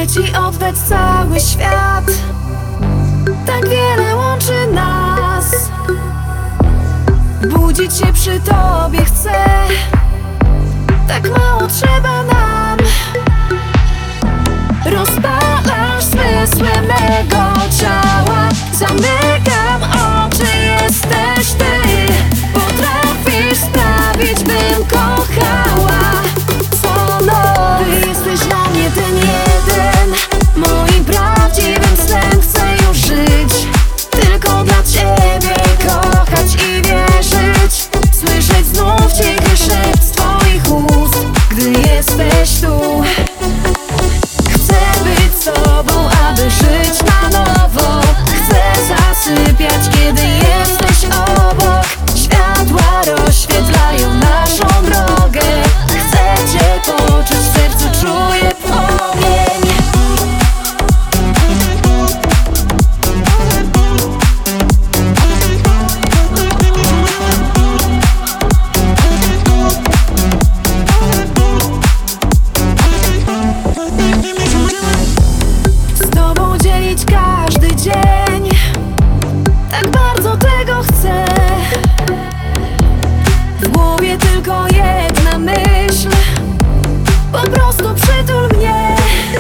Chcę ci oddać cały świat. Tak wiele łączy nas. Budzić się przy tobie chcę. Tak mało trzeba nam. Rozpalasz zmysły mego ciała. Zamykam oczy, jesteś ty. Potrafisz sprawić, bym kochała co noc. Ty jesteś dla mnie ten jeden. Moim prawdziwym snem chcę już żyć. Tylko dla ciebie kochać i wierzyć. Słyszeć znów cichy szept z twoich ust, gdy jesteś tu. Chcę być z tobą, aby żyć na nowo. Chcę zasypiać, kiedy jesteś obok. Światła rozświetlają naszą drogę. Chcę cię poczuć, w sercu czuję płomień. Z tobą dzielić każdy dzień. Tak bardzo tego chcę. W głowie tylko jedna myśl. Po prostu przytul mnie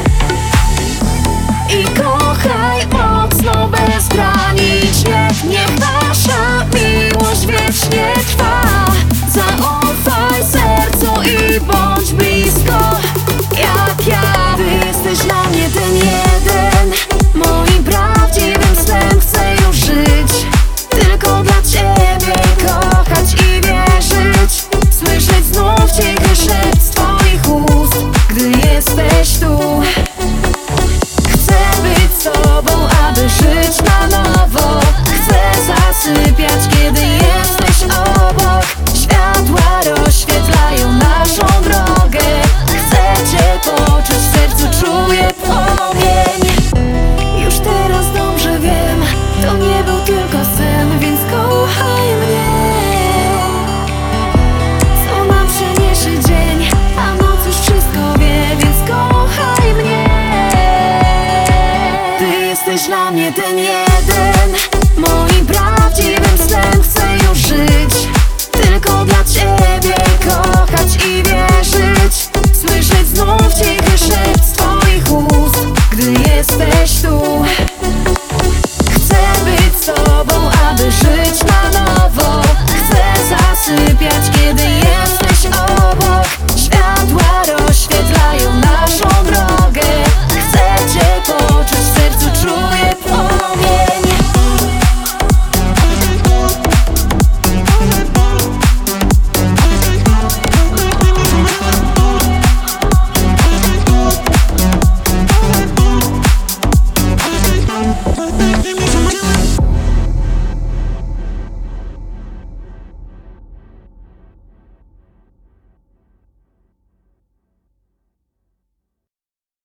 i kochaj mocno, bezgranicznie. Niech nasza miłość wiecznie trwa. Zaufaj sercu i bądź blisko jak ja. Ty jesteś dla mnie ten jeden. Moim prawdziwym snem chcę już żyć. Tylko dla ciebie kochać i wierzyć. Słyszeć znów cichy szept z twoich ust, gdy jesteś tu. Chcę być z tobą, aby żyć na nowo. Chcę zasypiać, kiedy jesteś obok. Światła rozświetlają naszą drogę. Chcę cię poczuć, w sercu czuję płomień. Już teraz dobrze wiem, to nie był tylko sen, więc kochaj mnie. Co nam przyniesie dzień, a noc już wszystko wie, więc kochaj mnie. Ty jesteś dla mnie ten